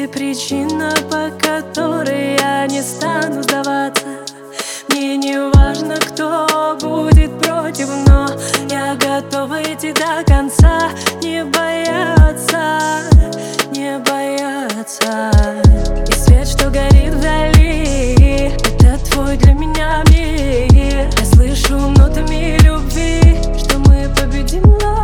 ты причина, по которой я не стану сдаваться. Мне не важно, кто будет против, но я готова идти до конца. Не бояться, не бояться. И свет, что горит вдали, это твой для меня мир. Я слышу нотами любви, что мы победим.